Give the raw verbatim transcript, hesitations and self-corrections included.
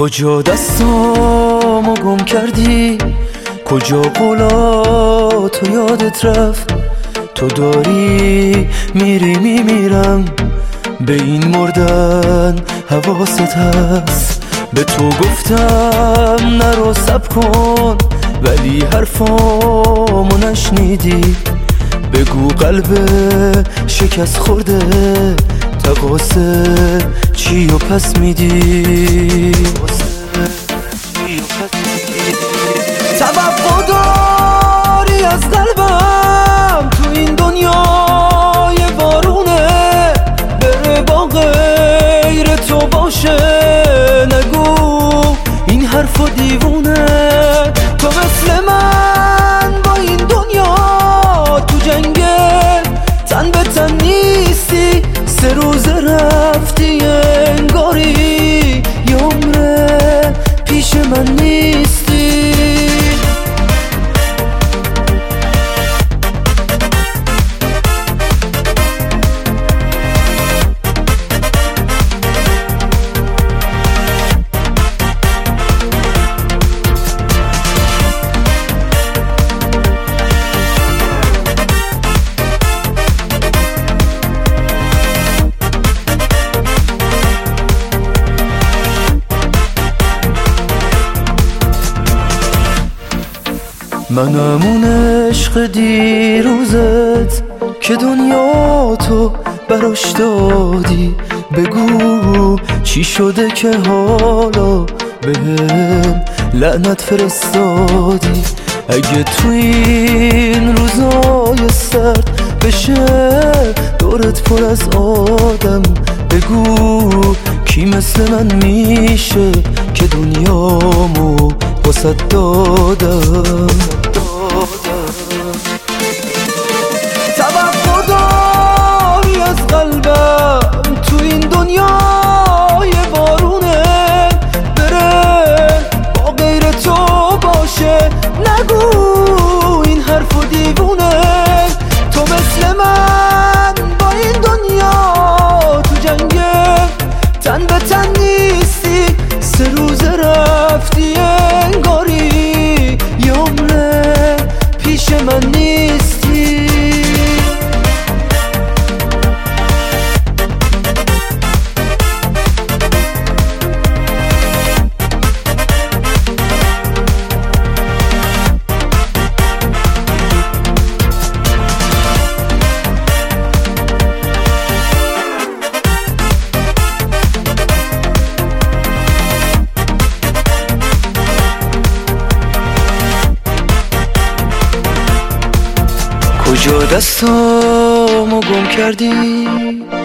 کجا دستامو گم کردی؟ کجا قولاتو یادت رفت؟ تو داری میری میمیرم، به این مردن حواست هست. به تو گفتم نرو صبر کن، ولی حرفامو نشنیدی. بگو قلب شکست خورده تقاصه چی و پس میدی؟ توقع داری از قلبم تو این دنیای بارونه، بره با غیر تو باشه. نگو این حرفو دیوونه، تو مثل من با این دنیا تو جنگ تن به تن نیستی. سه روز رفتی انگاری یه عمره پیش من نیستی. منم اون عشق دیروزت که دنیا تو براش دادی. بگو چی شده که حالا بهم لعنت فرستادی؟ اگه تو این روزای سرد بشه دورت پر از آدم، بگو کی مثل من میشه که دنیامو واسه دادم. توقع داری از قلبم تو این دنیای بارونه، بره با غیر تو باشه. نگو این حرفو دیوونه، تو مثل من با این دنیا تو جنگ تن به تن نیستی. سه روز رفتی انگاری یه عمره پیش من نیستی. کجا دستامو گم کردی؟